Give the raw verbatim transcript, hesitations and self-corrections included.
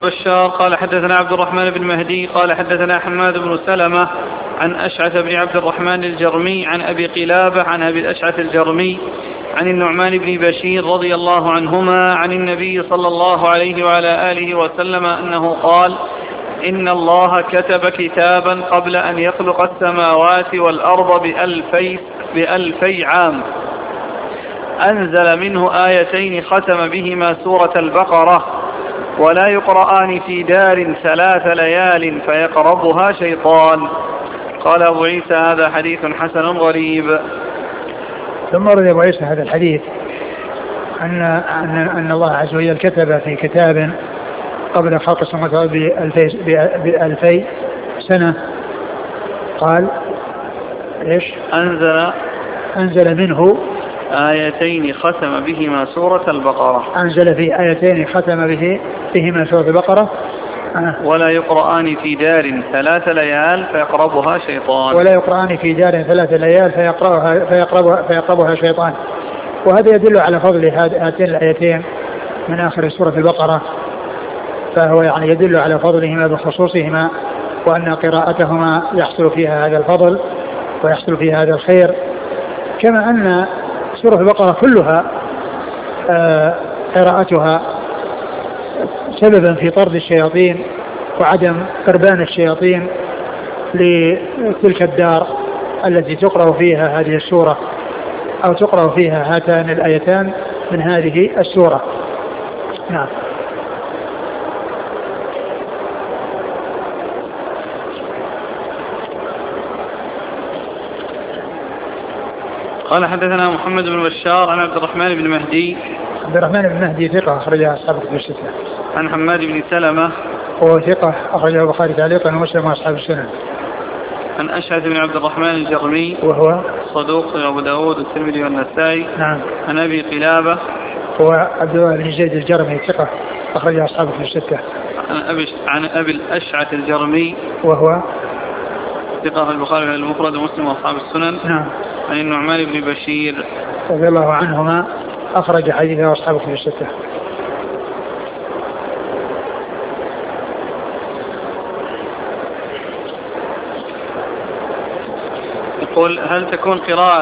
بشار قال حدثنا عبد الرحمن بن مهدي قال حدثنا حماد بن سلمة عن أشعث بن عبد الرحمن الجرمي عن أبي قلابة عن أبي الأشعث الجرمي عن النعمان بن بشير رضي الله عنهما عن النبي صلى الله عليه وعلى آله وسلم أنه قال: إن الله كتب كتابا قبل أن يخلق السماوات والأرض بألفي, بألفي عام، أنزل منه آيتين ختم بهما سورة البقرة، ولا يقرآن في دار ثلاث ليال فيقربها شيطان. قال أبو عيسى: هذا حديث حسن غريب. ثم رد أبو عيسى هذا الحديث أن, أن, أن الله عز وجل كتب في كتاب قبل خلق السماوات بألفي, بألفي سنة. قال إيش؟ أنزل أنزل منه آيتين ختم بهما سورة البقرة. أنزل في آيتين ختم به بهما سورة البقرة. آه. ولا يقرآن في دار ثلاث ليال فيقربها شيطان. ولا يقرآن في دار ثلاث ليال فيقربها, فيقربها, فيقربها شيطان. وهذا يدل على فضل هاتين الآيتين من آخر سورة البقرة، فهو يعني يدل على فضلهما بخصوصهما، وأن قراءتهما يحصل فيها هذا الفضل ويحصل فيها هذا الخير. كما أن سورة البقرة كلها آه قراءتها سببا في طرد الشياطين وعدم قربان الشياطين لتلك الدار التي تقرأ فيها هذه السورة أو تقرأ فيها هاتان الآيتان من هذه السورة. نعم. قال حدثنا محمد بن بشار عن عبد الرحمن بن مهدي. عبد الرحمن بن مهدي ثقة أخرجها أصحاب الكتب الستة. عن حماد بن سلمة هو ثقة أخرجه البخاري تعليقا ومسلم وأصحاب السنن. عن أشعث بن عبد الرحمن الجرمي وهو صدوق أبو داود والترمذي والنسائي. نعم. عن أبي قلابة هو عبد الله بن زيد الجرمي ثقة أخرجه أصحاب الكتب الستة. عن أبي عن أبي الأشعث الجرمي وهو ثقة في البخاري المفرد ومسلم وأصحاب السنن. نعم. عن النعمان بن بشير رضي الله عنهما أخرج حديثه أصحاب الكتب الستة. يقول: هل تكون قراءة